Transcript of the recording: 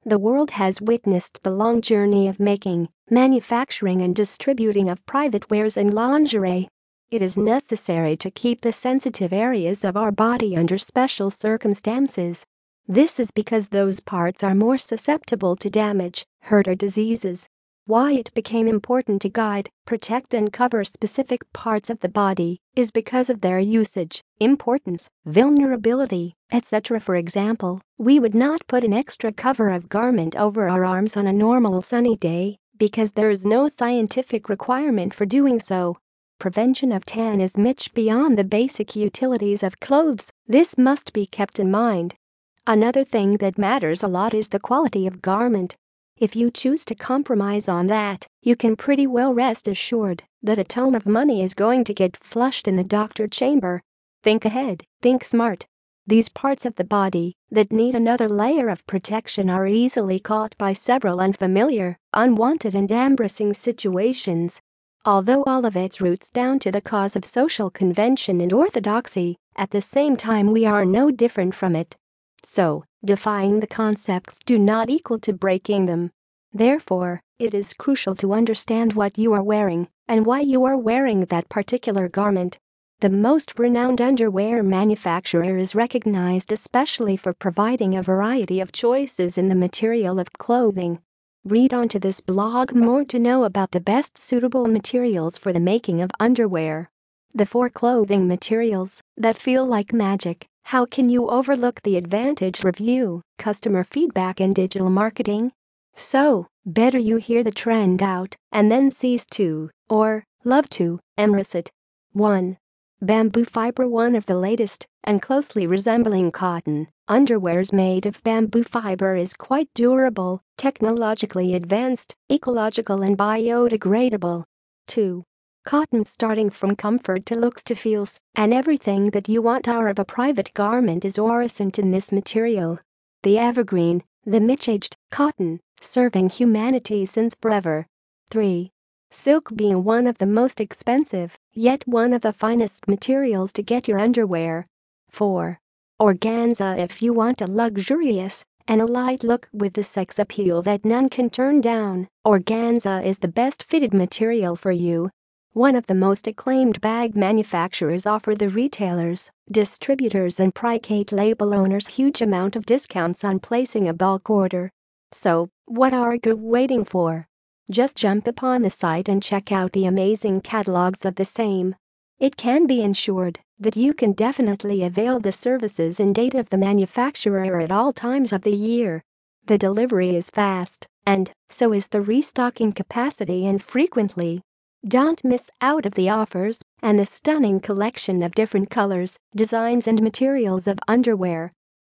The world has witnessed the long journey of making, manufacturing and distributing of private wears and lingerie. It is necessary to keep the sensitive areas of our body under special circumstances. This is because those parts are more susceptible to damage, hurt or diseases. Why it became important to guide, protect and cover specific parts of the body is because of their usage, importance, vulnerability, etc. For example, we would not put an extra cover of garment over our arms on a normal sunny day because there is no scientific requirement for doing so. Prevention of tan is much beyond the basic utilities of clothes. This must be kept in mind. Another thing that matters a lot is the quality of garment. If you choose to compromise on that, you can pretty well rest assured that a ton of money is going to get flushed in the doctor chamber. Think ahead, think smart. These parts of the body that need another layer of protection are easily caught by several unfamiliar, unwanted and embarrassing situations. Although all of it roots down to the cause of social convention and orthodoxy, at the same time we are no different from it. So, defying the concepts do not equal to breaking them. Therefore, it is crucial to understand what you are wearing and why you are wearing that particular garment. The most renowned underwear manufacturer is recognized especially for providing a variety of choices in the material of clothing. Read onto this blog more to know about the best suitable materials for the making of underwear. The 4 clothing materials that feel like magic. How can you overlook the advantage review, customer feedback and digital marketing? So, better you hear the trend out and then cease to, or love to, embrace it. 1. Bamboo fiber. One of the latest and closely resembling cotton underwears made of bamboo fiber is quite durable, technologically advanced, ecological and biodegradable. 2. Cotton. Starting from comfort to looks to feels, and everything that you want out of a private garment is ornate in this material. The evergreen, the much-aged cotton, serving humanity since forever. 3. Silk. Being one of the most expensive, yet one of the finest materials to get your underwear. 4. Organza. If you want a luxurious and a light look with the sex appeal that none can turn down, organza is the best fitted material for you. One of the most acclaimed bag manufacturers offer the retailers, distributors and private label owners huge amount of discounts on placing a bulk order. So, what are you waiting for? Just jump upon the site and check out the amazing catalogs of the same. It can be ensured that you can definitely avail the services and data of the manufacturer at all times of the year. The delivery is fast, and so is the restocking capacity and frequently. Don't miss out of the offers and the stunning collection of different colors, designs and materials of underwear.